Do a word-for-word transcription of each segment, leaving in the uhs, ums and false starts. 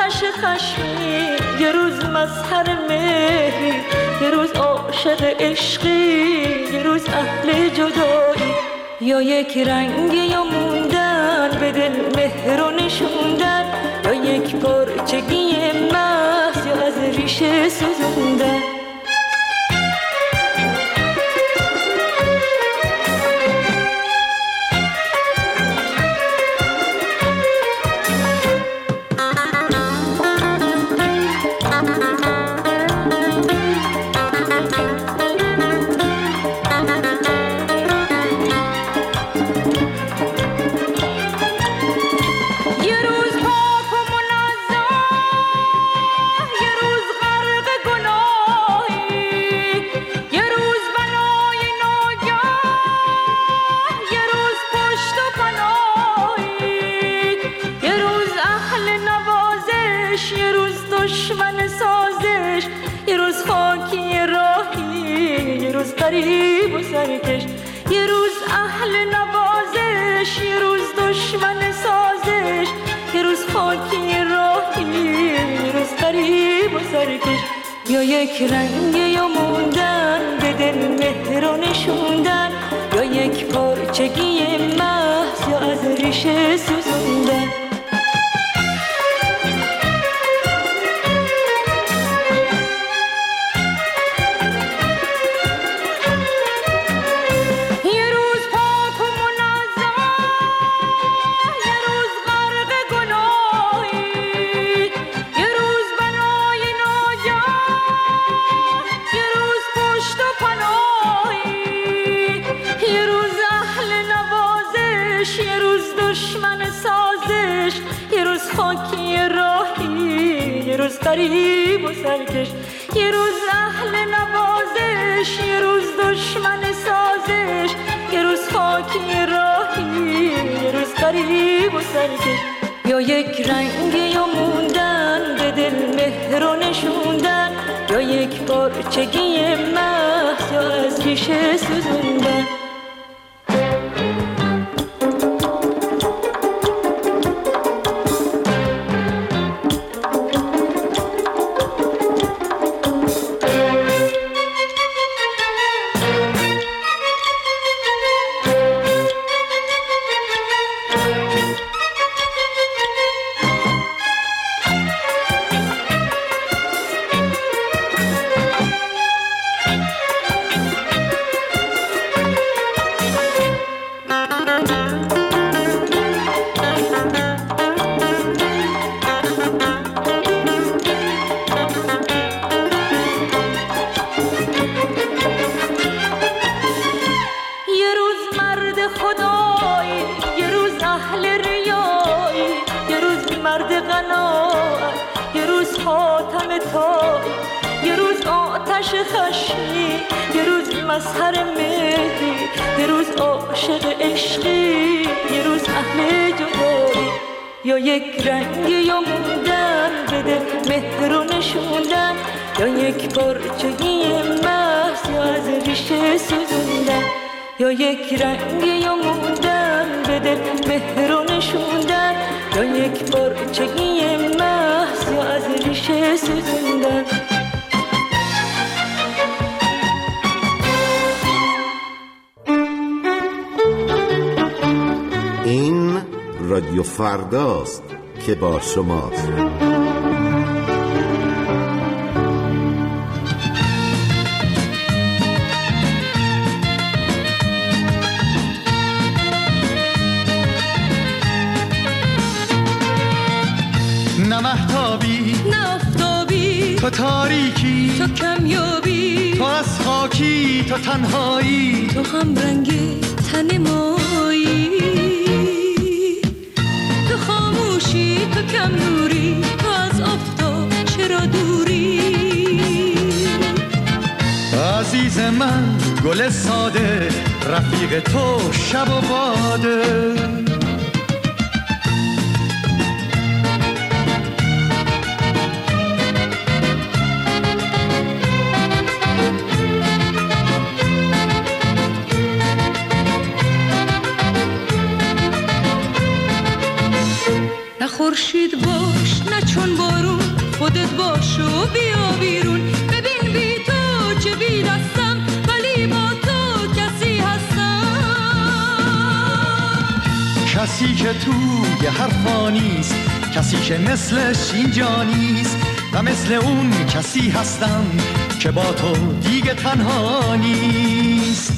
آتش خشمی، یه روز مظهر مهری، یه روز عاشق عشقی، یه روز اهل جدایی. یا یک رنگ یا موندن به دل مهر و نشوندن، یا یک پرچگی محض یا از ریشه سوزوندن. غریب و سرکش، یه روز اهل نوازش، یه روز دشمن سازش، یه روز خاکی راهی، یه روز غریب و سرکش. یا یک رنگ یا موندن به دل مهر و نشوندن، یا یک پرچگی محض یا از ریشه سوزوندن. غریب و سرکش، یه روز اهل نوازش، یه روز دشمن سازش، یه روز خاکی راهی، یه روز غریب و سرکش. یا یک رنگ یا موندن به دل مهر و نشوندن، یا یک پرچگی محض یا از ریشه سوزوندن. مظهر مهری، یه روز عاشق عشقی، یه روز اهل جدایی. یا یک رنگ یا موندن به دل مهر و نشوندن، یا یک پرچگی محض یا از ریشه سوزوندن. یا یک رنگ یا موندن به دل مهر و نشوندن، یا یک پرچگی محض یا از ریشه سوزوندن. این رادیو فرداست که با شماست. نه مهتابی نه آفتابی، تو تاریکی تو کمیابی، تو از خاکی تو تنهایی، تو هم رنگ تن مایی، تو خاموشی تو کم نوری، تو از آفتاب چرا دوری. عزیز من گل ساده، رفیق تو شب و باده. خورشید باش نه چون بارون، خودت باش و بیا بیرون. ببین بی تو چه بی دستم، ولی با تو کسی هستم. کسی که توی حرفا نیست، کسی که مثلش اینجا نیست، و مثل اون کسی هستم که با تو دیگه تنها نیست.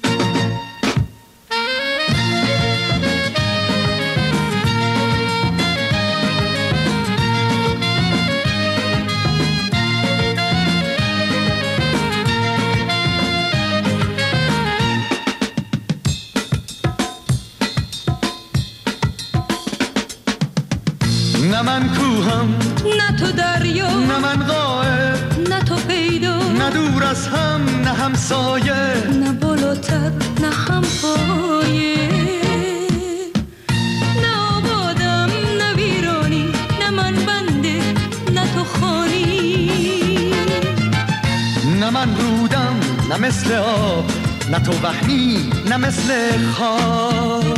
نه من کوهم، نه تو دریا، نه من غائب، نه تو پیدا، نه دور از هم، نه همسایه، نه بالاتر، نه هم پایه. نه آبادم، نه ویرانی، نه من بنده، نه تو خانی. نه من رودم، نه مثل آب، نه تو وهمی، نه مثل خواب.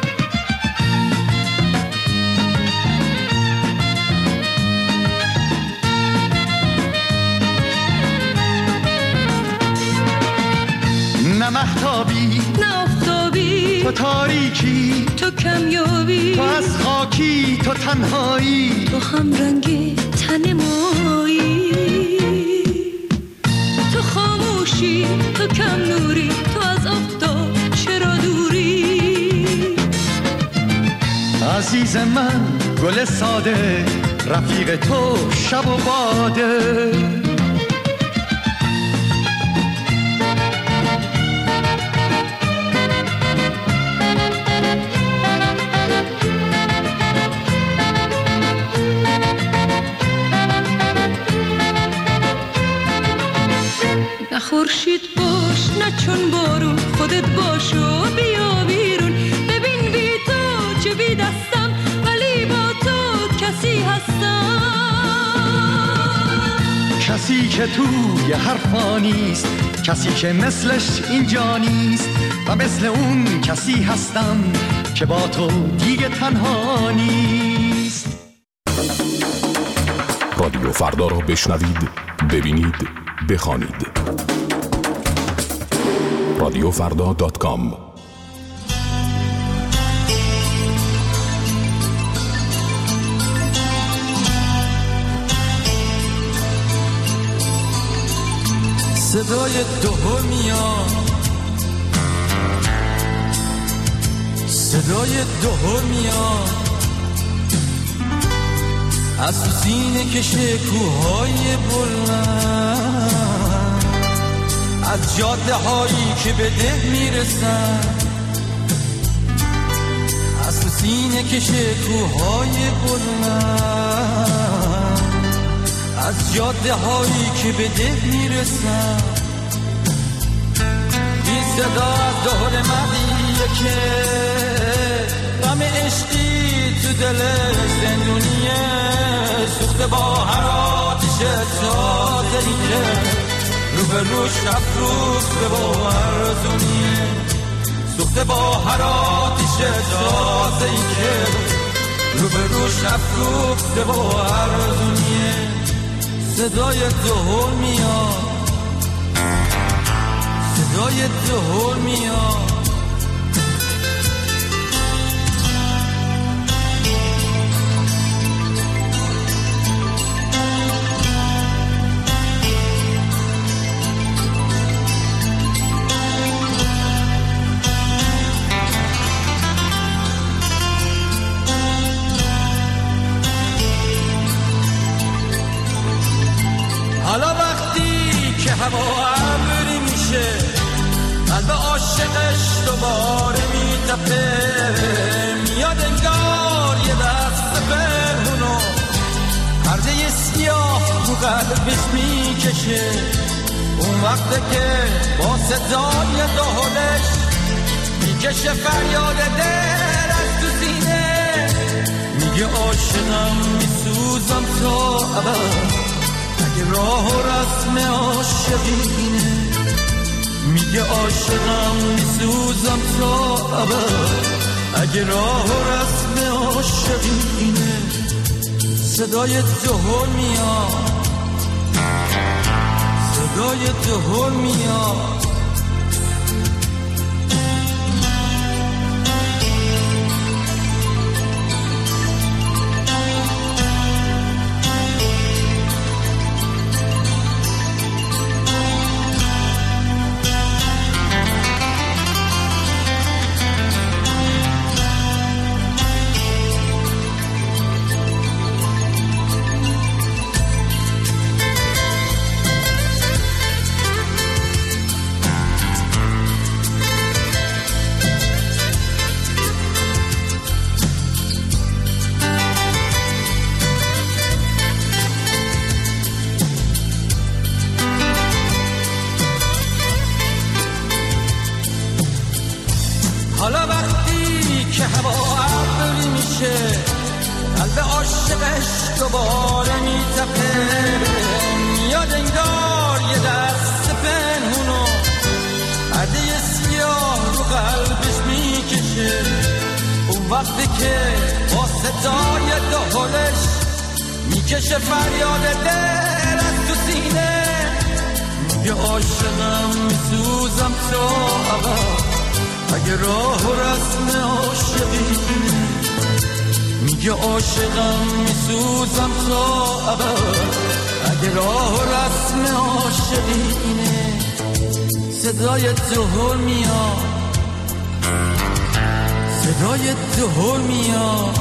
نه مهتابی، نه آفتابی، تو تاریکی، تو کمیابی، تو از خاکی، تو تنهایی، تو هم رنگ تن مایی. تو خاموشی، تو کم نوری، تو از آفتاب چرا دوری. عزیز من گل ساده، رفیق تو شب و باده. نه خورشید باش نه چون بارون، خودت باش و بیا بیرون. ببین بی تو چه بی دستم، ولی با تو کسی هستم. کسی که توی حرفا نیست، کسی که مثلش اینجا نیست، و مثل اون کسی هستم که با تو دیگه تنها نیست. رادیو فردا رو بشنوید، ببینید، بخوانید. رادیو فردا دات کام. صدای دوم میاد، صدای دوم میاد از تو سینه کشه کوهای بلند، از جاده هایی که به ده میرسن، از تو سینه کشه کوهای بلند، از جاده هایی که به ده میرسن. این صدا از دهل مردیه که غم عشقی تو دلش زندونیه، سوخته با هر آتش تازه‌ای که رو به روش افروخته با ارزونیه، سوخته با هر آتش تازه‌ای که رو به روش افروخته با ارزونیه. صدای دهل میاد، صدای دهل میاد، حالا وقتی که هوا ابری میشه، قلب عاشقش دوباره میتپه، میاد انگار یه دست پنهونو پرده سیاه رو قلبش میکشه. اون وقته که با صدای دهلش میکشه فریاد دل از تو سینه، میگه عاشقم میسوزم تا ابد، اگه راه و رسم عاشقینه، میگه عاشقم میسوزم تا ابد، اگه راه و رسم عاشقینه. صدای دهل میاد، صدای دهل میاد. حالا وقتی که هوا ابری میشه، قلب عاشقش دوباره میتپه، میاد انگار یه دست پنهونو پرده سیاه رو قلبش میکشه. اون وقتی که با صدای دهلش میکشه فریاد دل از تو سینه، میگه عاشقم میسوزم تو عقب اگه راه و رسم عاشقینه، میگه عاشقم میسوزم تا ابد اگه راه و رسم عاشقینه. صدای دهل میاد، صدای دهل میاد،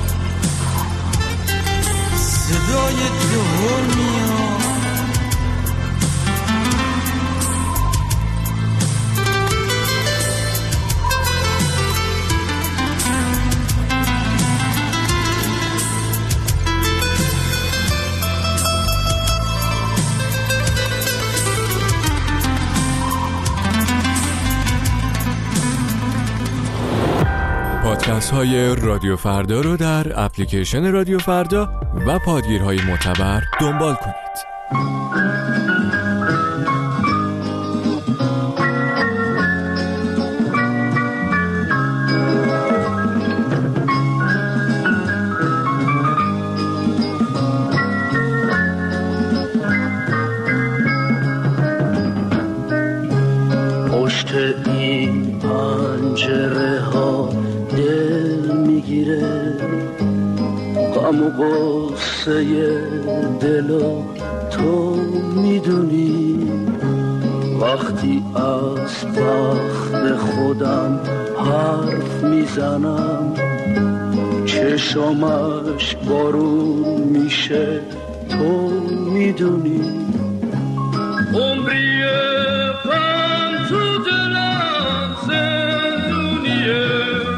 صدای دهل میاد. پادکست های رادیو فردا رو در اپلیکیشن رادیو فردا و پادگیرهای معتبر دنبال کنید. پشت این پنجره ها دل میگیره، غم و غصه دلو تو میدونی. وقتی از بخت خودم حرف میزنم، چشمش بارون میشه تو میدونی. عمریه پن تو دلم زندونیه،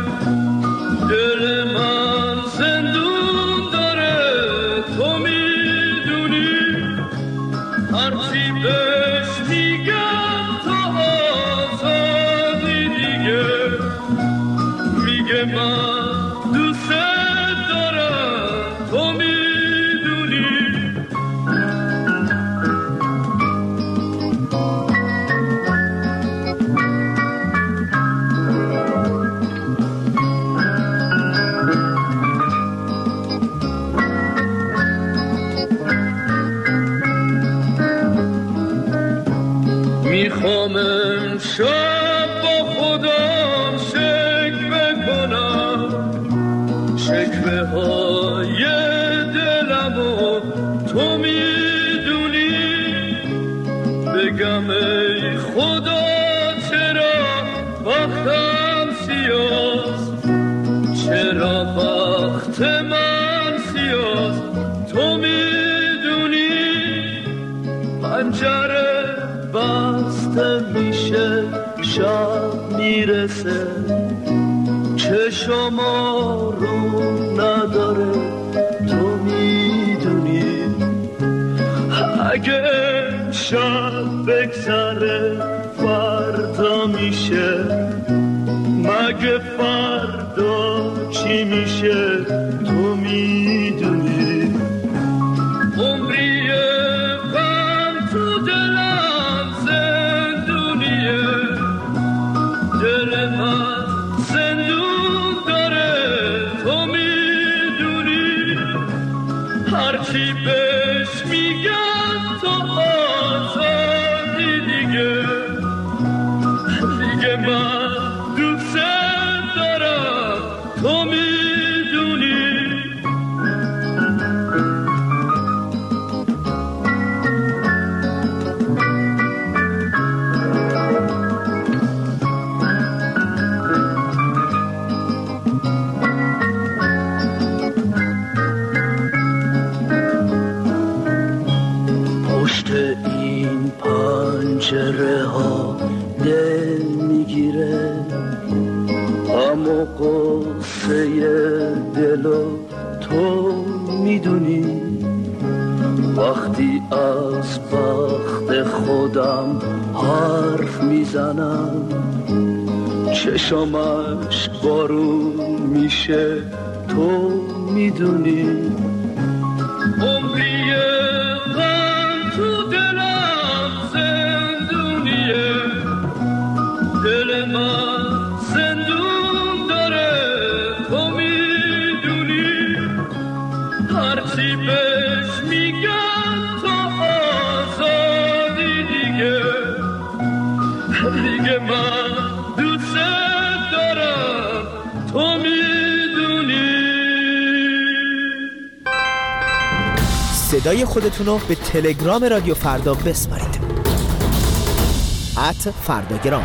دل من زندون داره تو میدونی. هرچی بهش میگم تو آزادی دیگه، میگه من دوست دارم تو میدونی. میخوام امشب با خودم شکوه کنم، شکوه های دلم و تو میدونی. بگم ای خدا چرا بختم سیاست، چرا بخت من سیاست تو میدونی. پنجره بسته میشه شب میرسه، چشما رو نداره تو میدونی. اگه شب بگذره فردا میشه، مگه فردا چی میشه تو میدونی. عمریه غم تو دلم زندونیه، دل من زندون داره تو میدونی. هرچی بهش میگن تو آزادی دیگه، دیگه من دوست دارم تو میدونی. پنجره ها دل میگیره، اما قصه دلو تو میدونی. وقتی از بخت خودم حرف میزنم، چشمش بارون میشه تو میدونی. عمریه غم تو دلم زندونیه، دل من زندون داره تو میدونی. هرچی بهش میگن تو آزادی دیگه، دیگه من دوست دارم تو میدونی. صدای خودتونو به تلگرام رادیو فردا بسپارید. ات فرداگرام.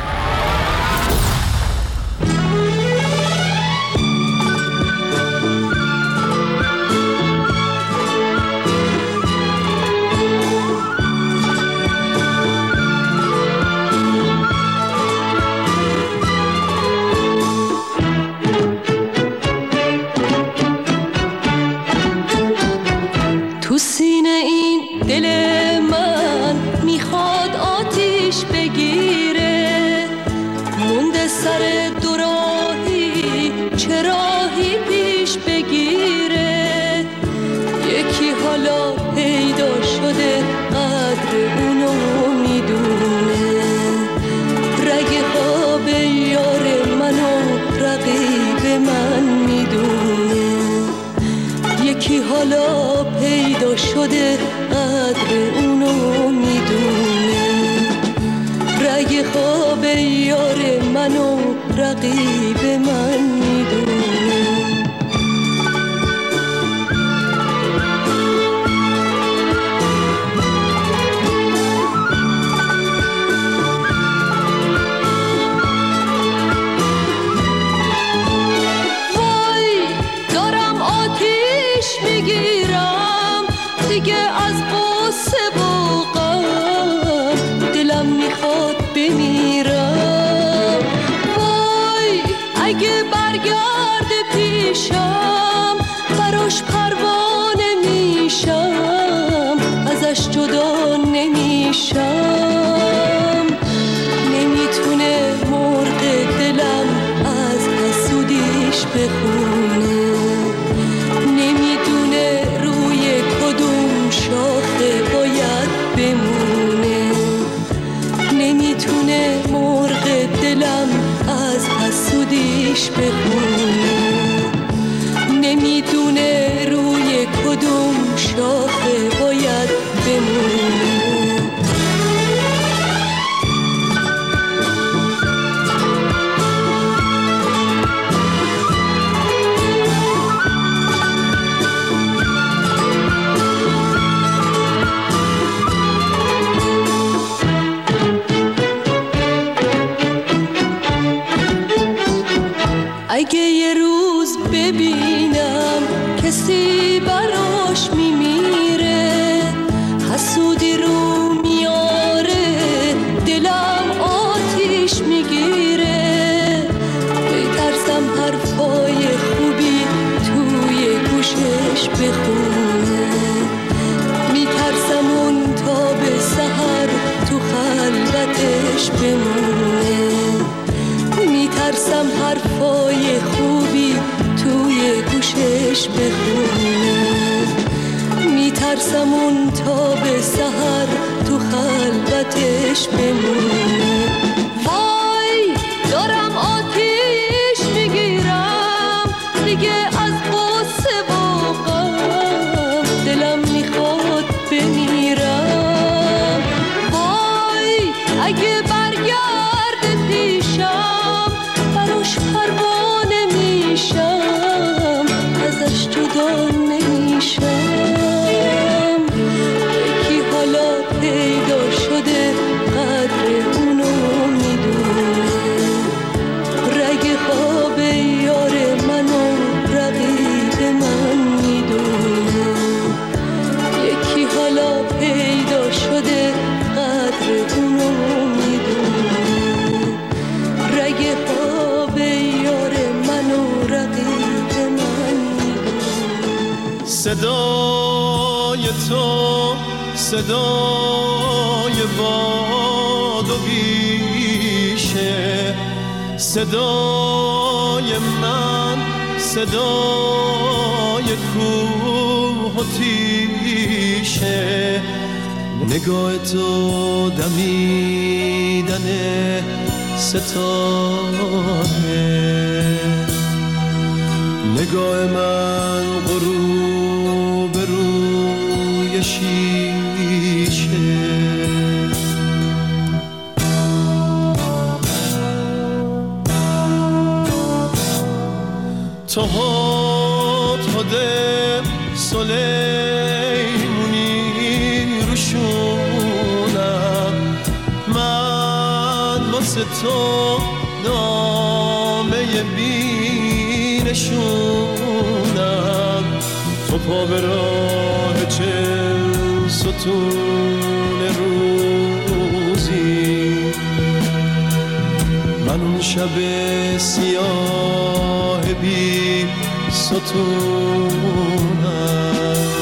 تو سینه این دل من میخواد آتیش بگیره، مونده سر دوراهی چه راهی پیش بگیره. یکی حالا پیدا شده قدر اونو میدونه، رگ خواب یار منو رقیب من میدونه. یکی حالا پیدا شده قدر اونو میدونه، رگ خواب یار منو رقیب من میدونه. میگیرم دیگه از قصه و غم، دلم میخواد بمیرم. وای اگه برگرده پیشم، براش پروانه میشم، ازش جدا نمیشم. نمیتونه مرغ دلم از حسودیش بخونه، شاخه باید بمونه. نمیتونه مرغ دلم از حسودیش بخونه، نمیدونه روی کدوم شاخه باید بمونه. اگه یه روز ببینم کسی براش میمیره، حسودی رو میاره، دلم آتیش میگیره. بترسم حرفای خوبی توی گوشش بخونه، میترسم اون تا به سحر تو خلوتش بمونه. میترسم حرفای خوبی توی گوشش بخونه، میترسم اون تا به سحر تو خلوتش بمونه. وای دارم آتیش میگیرم دیگه از قصه و غم، دلم صدای تو صدای باد و بیشه، صدای من صدای کوه و تیشه، نگاه تو دمیدن ستاره، نگاه من غروب روی شیشه. تو هات هده سلیمونی روشونم، من واسه تو نامه بینشونم، تو پا به راه چل ستون روزی، من اون شب سیاه بی ستونم.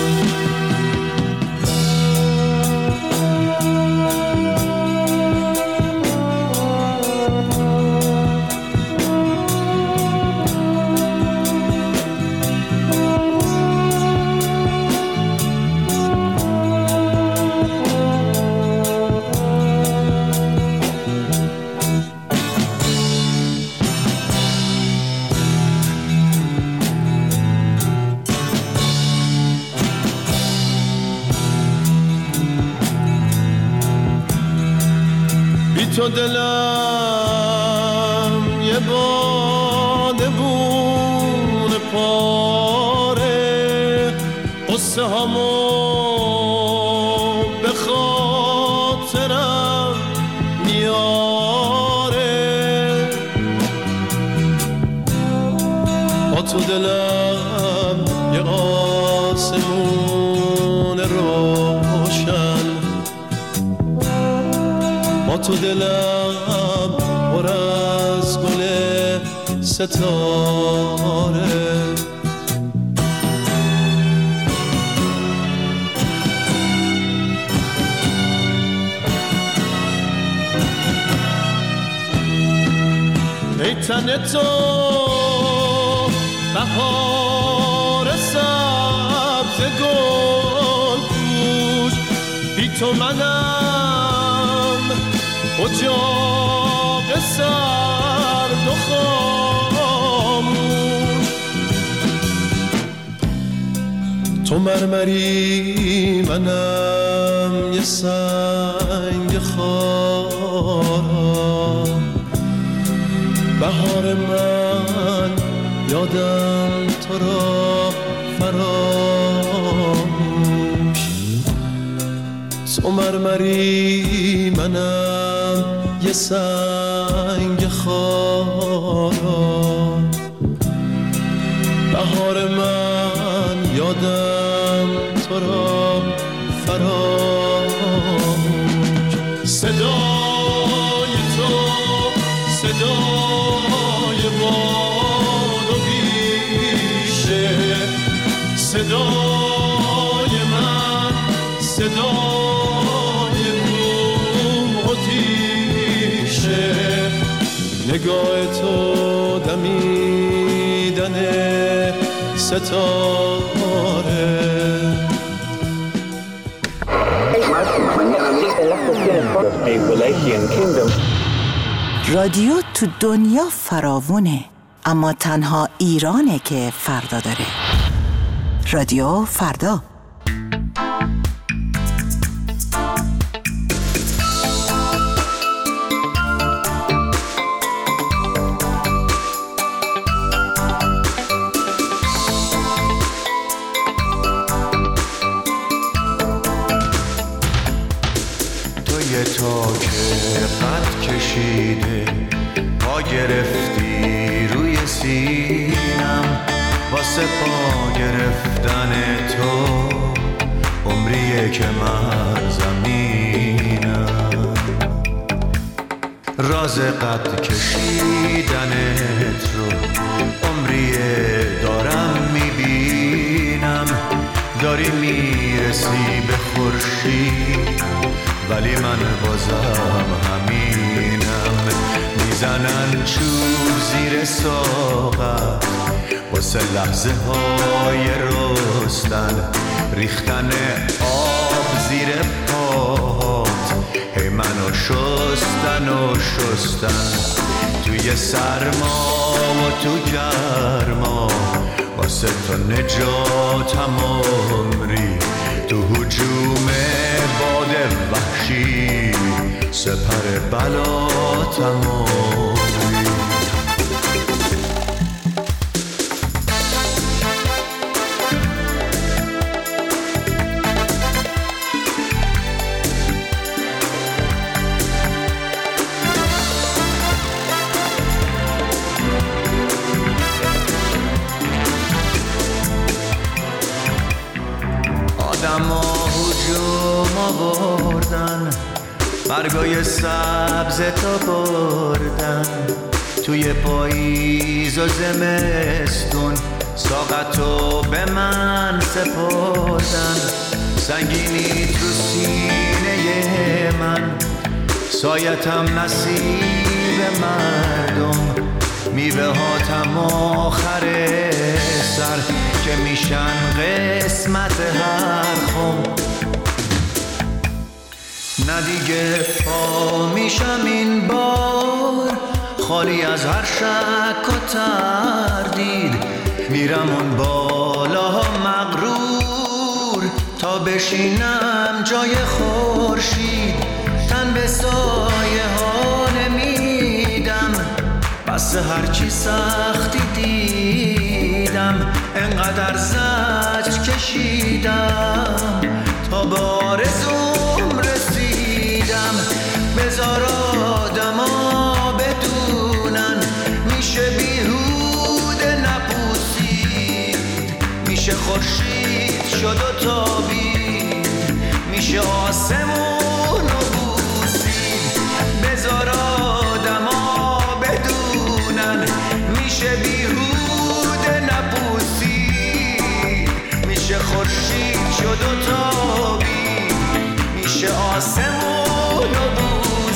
تو دلم یه بادبون پاره، قصه همو به خاطرم میاره، با تو دلم یه آسمون روشن، با تو دلم پر از گل ستاره، ای تن تو بهار سبز گل پوش، بی تو منم اجاق سرد و خاموش، تو مرمری منم یه سنگ خارا، بهار من یادم تو را فراموش، تو مرمری منم یه سنگ خارا، بهار من یادم تو را فراموش، صدای تو صدای باد و بیشه، صدای من صدای کوه و تیشه، نگاه تو دمیدن ستاره. رادیو تو دنیا فراوونه، اما تنها ایرانه که فردا داره. رادیو فردا. تا که قد کشیده پا گرفتی روی سینم، واسه پا گرفتن تو عمریه که من زمینم، راز قد کشیدنت رو عمریه دارم میبینم، داری میرسی به خورشید، ولی من بازم همینم. میزنن چوب زیر ساقم واسه لحظه های رستن، ریختن آب زیر پات، هی منو شستن و شستن. توی سرما و تو گرما واسه تو نجاتم عمری، تو هجوم باد وحشی سپر بلاتم عمری. آدما هجوم آوردن، برگای سبز تا بردن، توی پاییز و زمستون ساقتو به من سپردن. سنگینی تو سینه من، سایتم نصیب مردم، میوه هاتم آخر سر که میشن قسمت هر خم. نه دیگه پا میشم این بار خالی از هر شک و تردید، میرم اون بالا مغرور تا بشینم جای خورشید. تن به سایه ها نمیدم، بس هرچی سختی دیدم، انقدر زجر کشیدم تا به آرزوم رسیدم. بذار آدما بدونن میشه بیهوده نپوسید، میشه خورشید شد و تابید، میشه آسمون و بوسید. بذار آدما بدونن میشه بیهوده نپوسید، میشه خورشید شد و تابید، میشه آسمون و بوسید.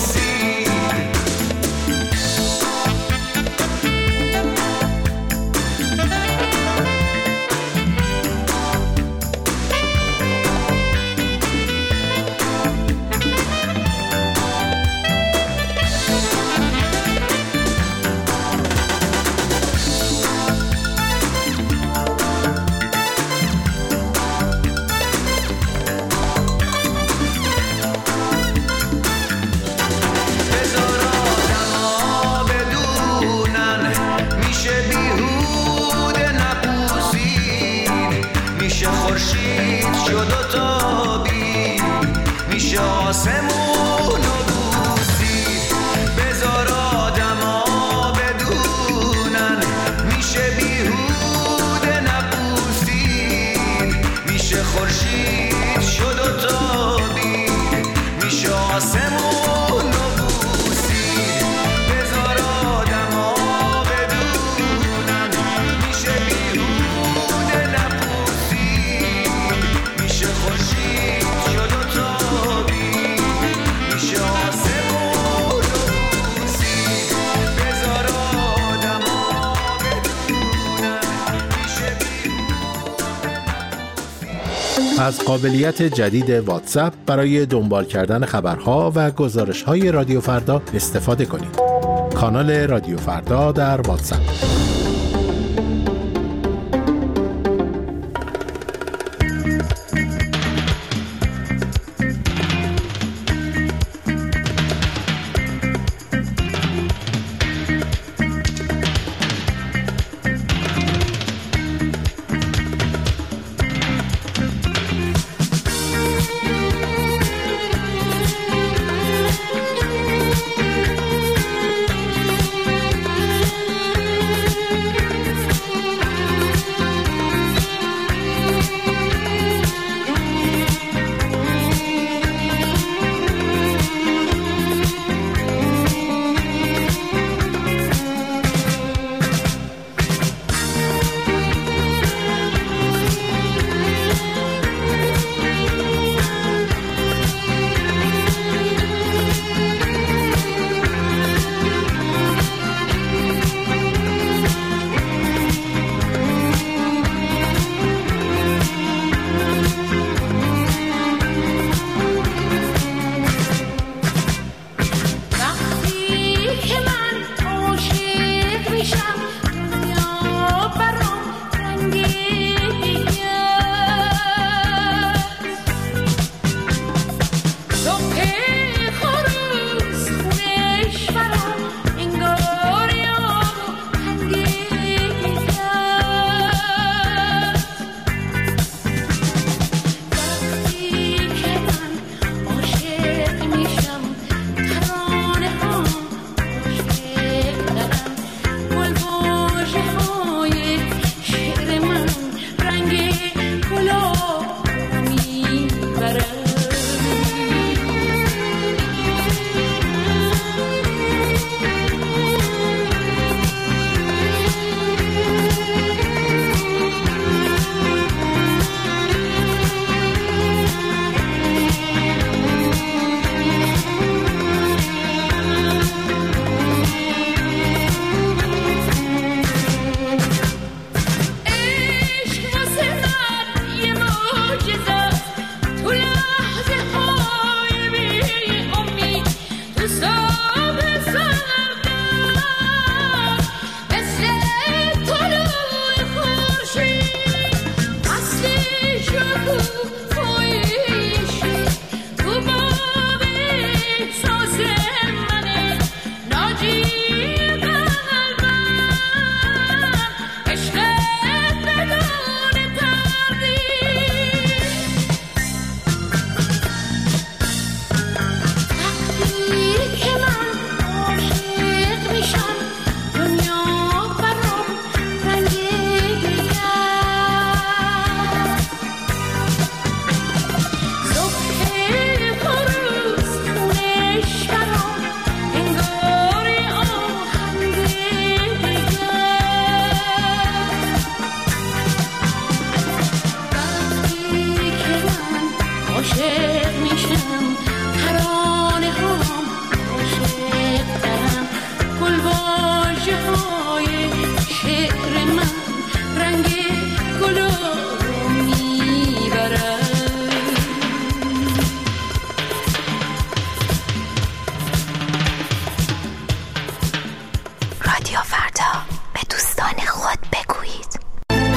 از قابلیت جدید واتساپ برای دنبال کردن خبرها و گزارش‌های رادیو فردا استفاده کنید. کانال رادیو فردا در واتساپ. عاشق میشم، ترانه هام عاشق ترم، گل واژه های شعر من رنگ گلو میبرم. رادیو فردا، به دوستان خود بگویید.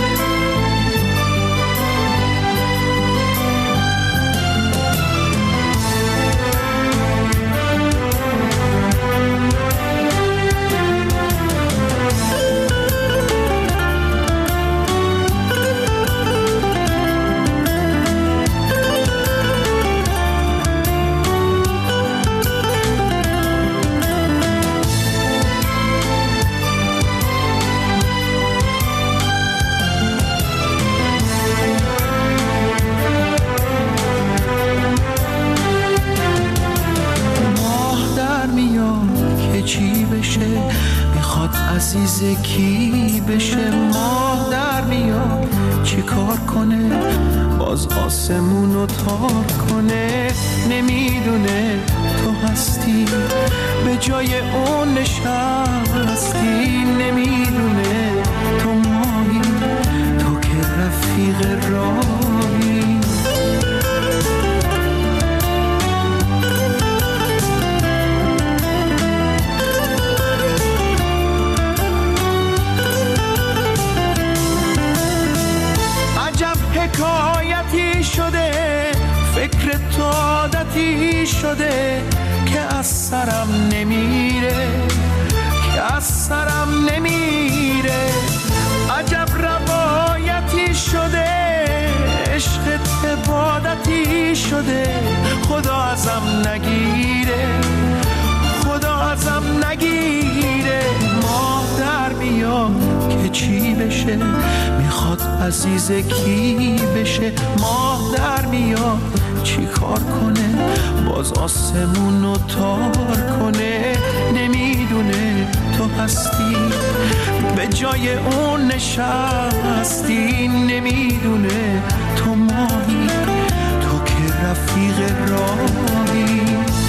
عزیز کی بشه، ماه در میاد چی کار کنه، باز آسمونو تار کنه، نمیدونه تو هستی به جای اون نشستی، نمیدونه تو ماهی، تو که رفیق راهی. حکایتی شده فکر تو عادتی شده که از سرم نمیره، که از سرم نمیره. عجب روایتی شده عشقت عبادتی شده، خدا ازم نگیره، خدا ازم نگیره. ماه در میاد که چی بشه، میخواد عزیز کی بشه، ماه در میاد چی کار کنه، باز آسمونو تار کنه، نمیدونه تو هستی به جای اون نشستی، نمیدونه تو ماهی، تو که رفیق راهی.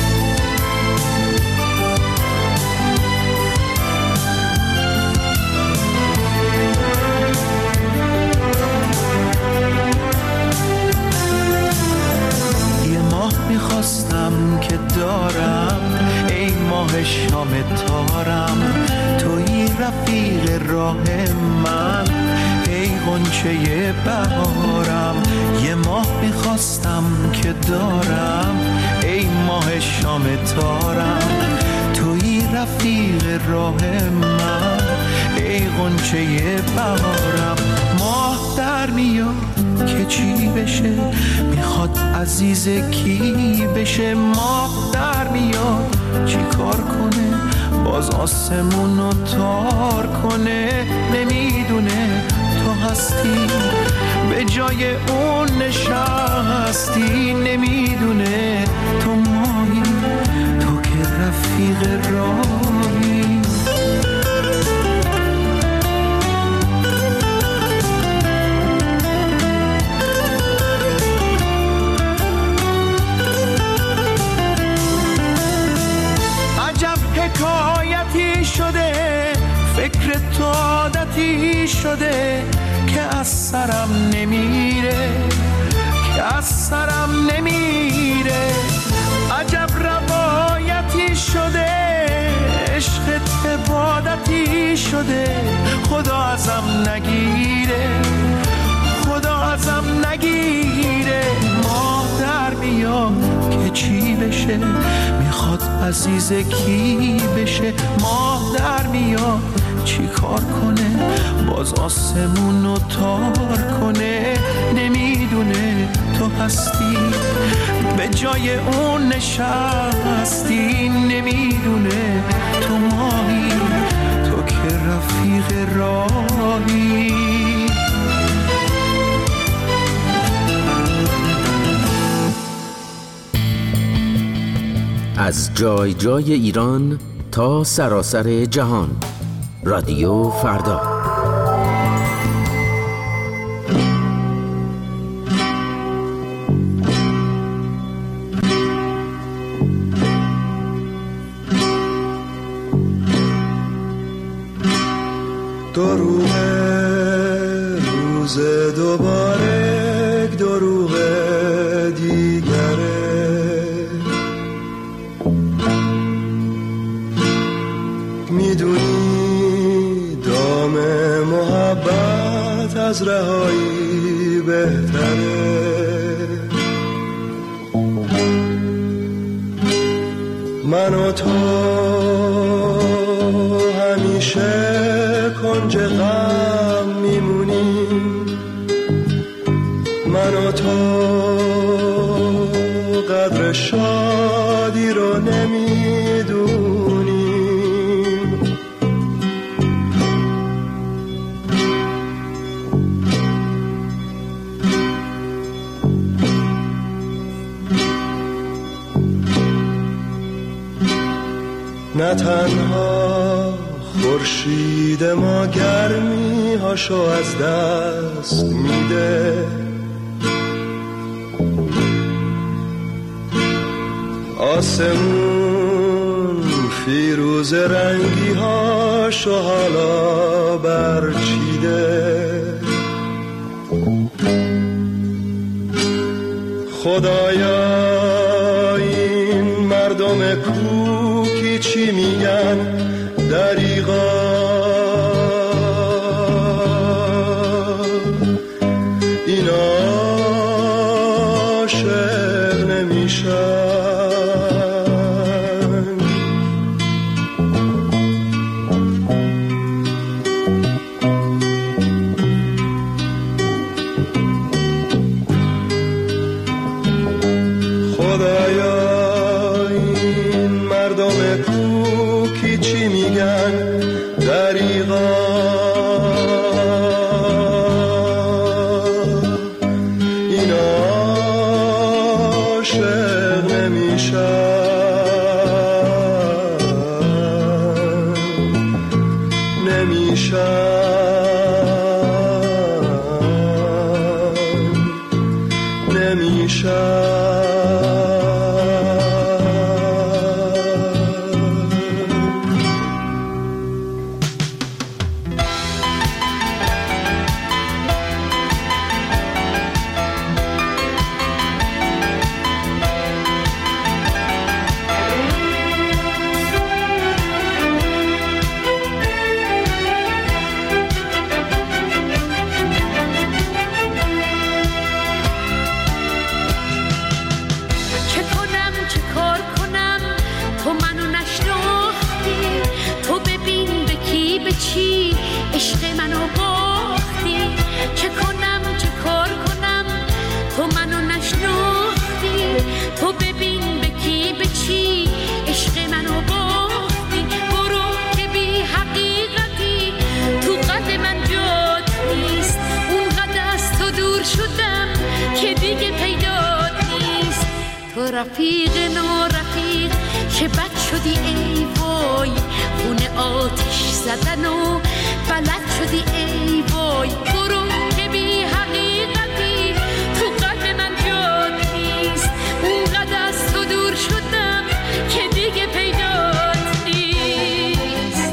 میخواستم که دارم ای ماه شام تارم، توی رفیق راه من ای غنچه بهارم. یه ماه میخواستم که دارم ای ماه شام تارم، توی رفیق راه من ای غنچه بهارم. ماه در میاد که چی بشه، میخواد عزیز کی بشه، ماه در میاد چی کار کنه، باز آسمونو تار کنه، نمیدونه تو هستی به جای اون نشستی، نمیدونه تو ماهی، تو که رفیق راهی. حکایتی شده فکر تو عادتی شده که از سرم نمیره، که از سرم نمیره. عجب روایتی شده عشقت عبادتی شده، خدا ازم نگیره، خدا ازم نگیره. ماه در میاد که چی بشه، میخواد عزیز کی بشه، ماه در میاد چی کار کنه، باز آسمونو تار کنه، نمیدونه تو هستی به جای اون نشستی، نمیدونه تو ماهی، تو که رفیق راهی. از جای جای ایران تا سراسر جهان، رادیو فردا. دروغ روز دوباره دروغ دیگره میدونی دام محبت از رهایی بهتره من و تو همیشه کنج غم میمونیم من و تو قدر شادی رو نمیدونیم نه تنها خورشید ما گرمی هاشو از دست میده آسمون فیروز رنگی هاشو حالا برچیده خدایا این مردم کوکی چی میگن دریغا این عاشق نمیشن خدایا این مردم کوکی چی میگن دریغا این عاشق نمیشن نمیشن نمیشن رفیق نو رفیق که بد شدی ای وای خونه آتش زدن و بلد شدی ای وای برو که بی حقیقتی تو قلب من جات نیست اونقدر از تو دور شدم که دیگه پیدات نیست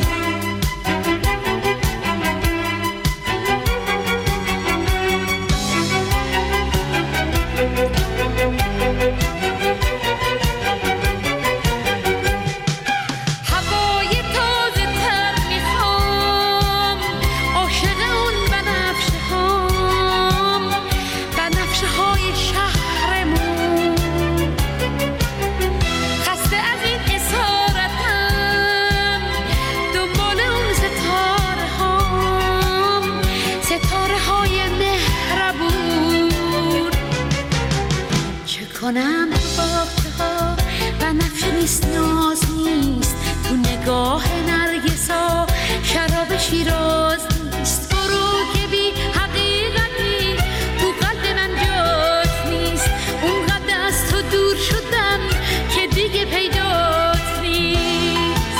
کنم باغچه ها بنفشه نیست ناز نیست تو نگاه نرگسا شراب شیراز نیست برو که بی حقیقتی تو قلب من جات نیست اونقدر از تو دور شدم که دیگه پیدات نیست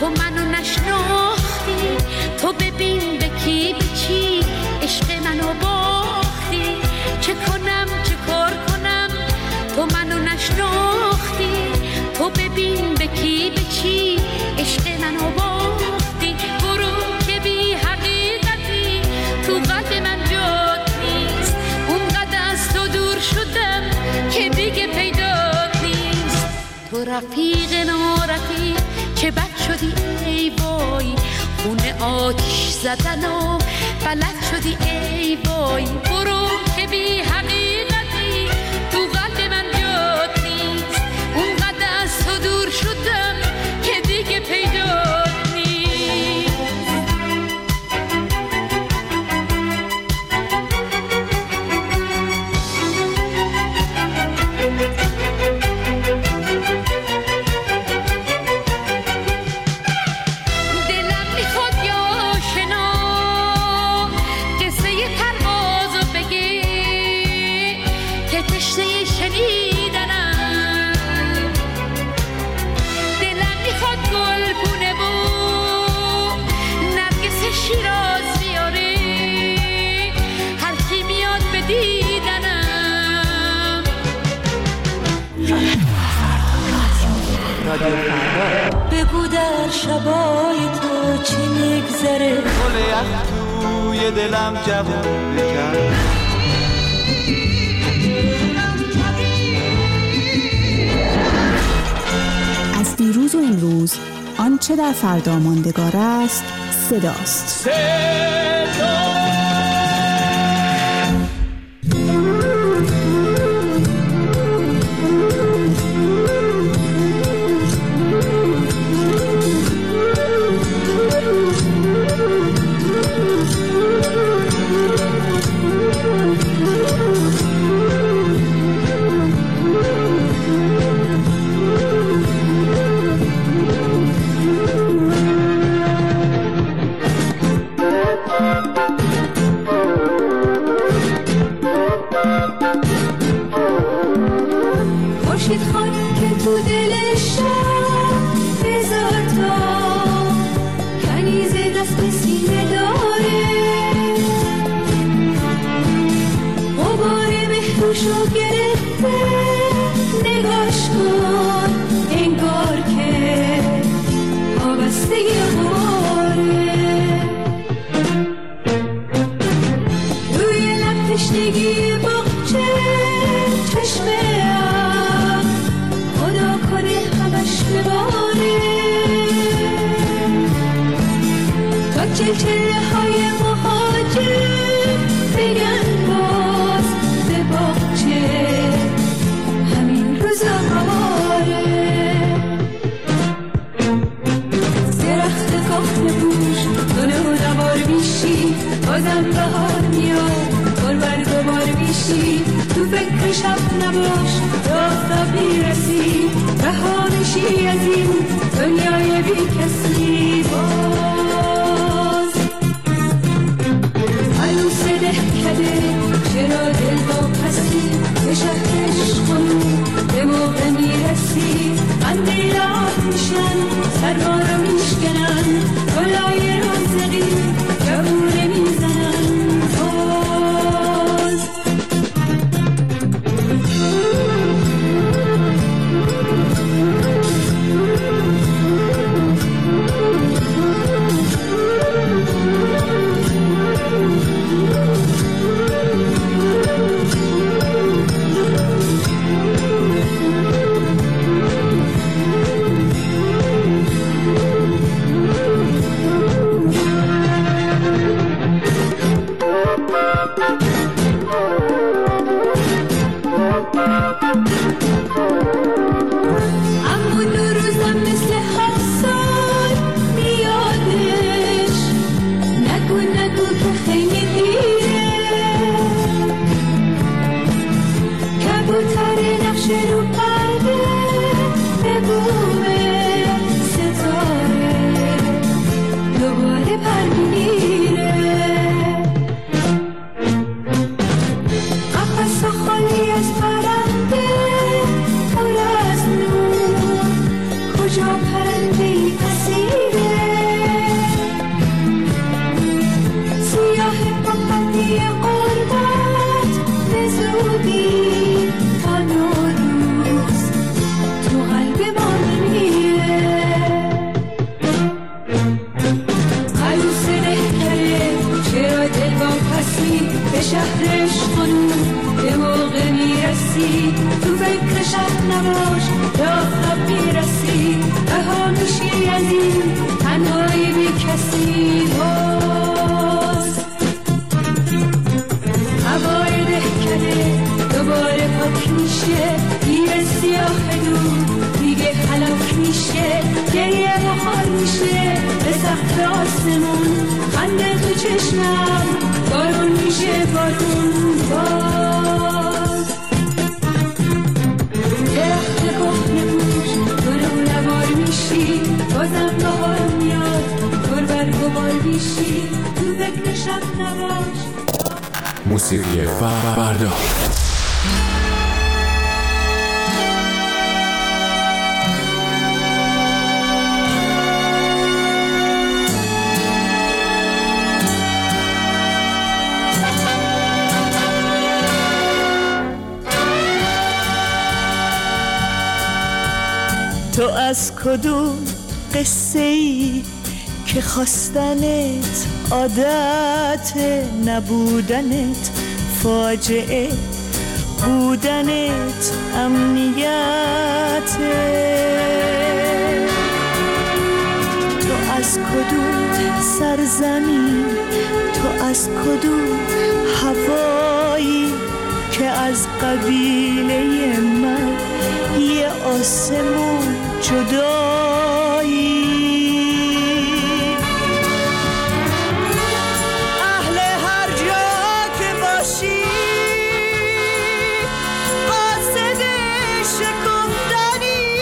تو منو نشناختی، تو ببین به کی به چی عشق منو باختی. چه کنم چه کار کنم تو منو نشناختی، تو ببین به کی به چی عشق منو باختی. برو که بی حقیقتی تو قلب من جات نیست، اونقدر از تو دور شدم که دیگه پیدات نیست. تو رفیق نارفیق چه بد شدی ای وای، خونه آتیش زدن و بلد شدی ای وای. برو که بی حقیقتی تو قلب من جات نیست، اونقدر از تو دور شدم که دیگه پیدات نیست. دلم میخواد یا شنا قصه پروازو بگی که تشنه شنیدنم. دلم میخواد گلپونه و نرگس شیراز بیاری، هر کی میاد به دیدنم. بگو در شبای تو چی میگذره، گل یخ توی دلم جوون بکن. از دیروز و امروز آنچه در فردا ماندگار است صداست. خورشید خان که تو دل شب بذار تا کنیز دست به سینه داره، غبار مهروشو گرفته نگاش کن انگار که وابسته غباره. روی لب تشنگی باغچه چشمه خدا کنه همش بباره، تا چلچله های مهاجر بگن باز به باغچه همین روزا باره. درخت کهنه پوش دونه و نوار میشی، بازم بهار میاد گل بر دوبار میشی. تو فکر شب نباش راه میرسی، رهانشی از این دنیای بی کسی. باز عروس دهکده چرا دل با پسی، به شهر عشقونو به موقع میرسی. قندیلات میشن سرما رو میشکنن، گلای رازقی جوونه میزنن. باز نباش به آفتاب میرسی رها میشی از این تنهایی بی کسی باز هوای دهکده دوباره پاک میشه گیر سیاه دور دیگه خلاک میشه گریه بخار میشه به سقف آسمون خنده تو چشمم بارون میشه بارون باز درخت کهنه پوش تو رو نوار میشی بازم بهار میاد گل برگ و بار میشی تو فکر شب نباش موسیقی فردا. تو از کدوم قصه ای که خواستنت عادت نبودنت فاجعه بودنت امنیته تو از کدوم سرزمین تو از کدوم هوایی که از قبیله من یه آسمون جدایی اهل هر جا که باشی قاصد شکفتنی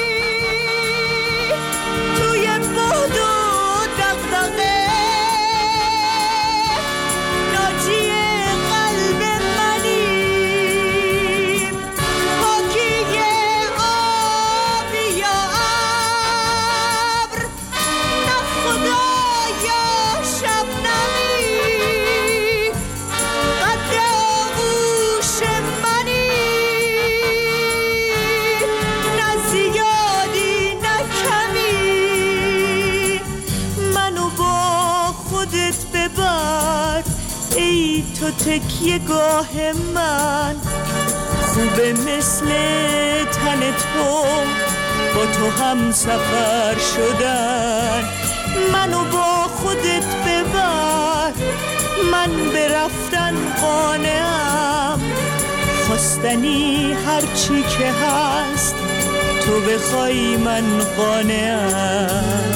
توی بعد و دغدغه ناجی قلب منی پاکی آبی یا ابر نه خدا یا شبنمی قد آغوش منی نه زیادی نه کمی منو با خودت ببر ای تو تکیه گاه من خوبه مثل تن تو با تو هم سفر شدن منو با خودت ببر من برفتن قانعم خواستنی هرچی که هست تو بخوای من قانعم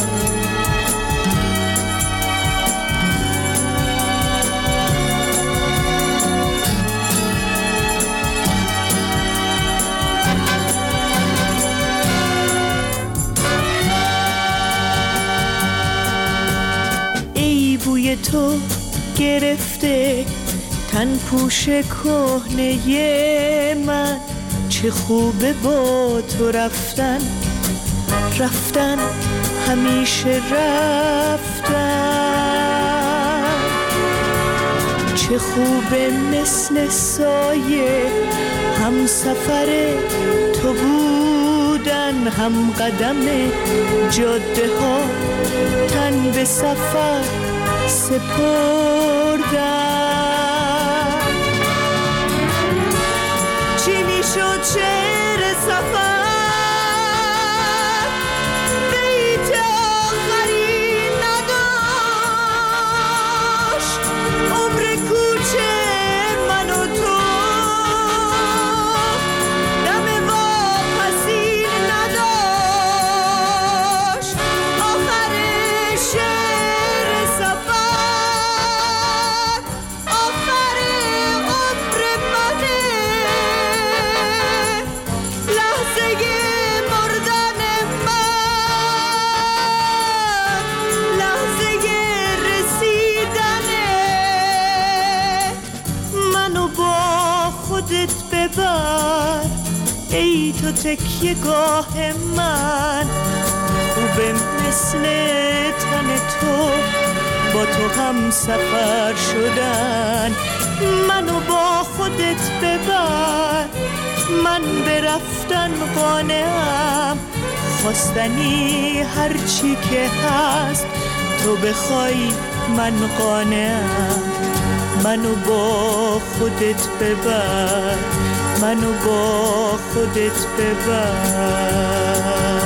بوی تو گرفته تن پوش کهنه من چه خوبه با تو رفتن رفتن همیشه رفتن چه خوبه مثل سایه هم سفر تو بودن هم قدم جاده ها تن به سفر سپردن چی میشد شعر سفر بیت آخری نداشت عمر کوچه من و تو دم واپسی نداشت آخر شعر سفر آخر عمر منه لحظه مردن من لحظه رسیدنه منو با خودت ببر ای تو تکیه گاه من خوبه مثل تن تو با تو هم سفر شدن منو با خودت ببر من برفتن قانعم خواستنی هرچی که هست تو بخوای من قانعم منو با خودت ببر منو با خودت ببر.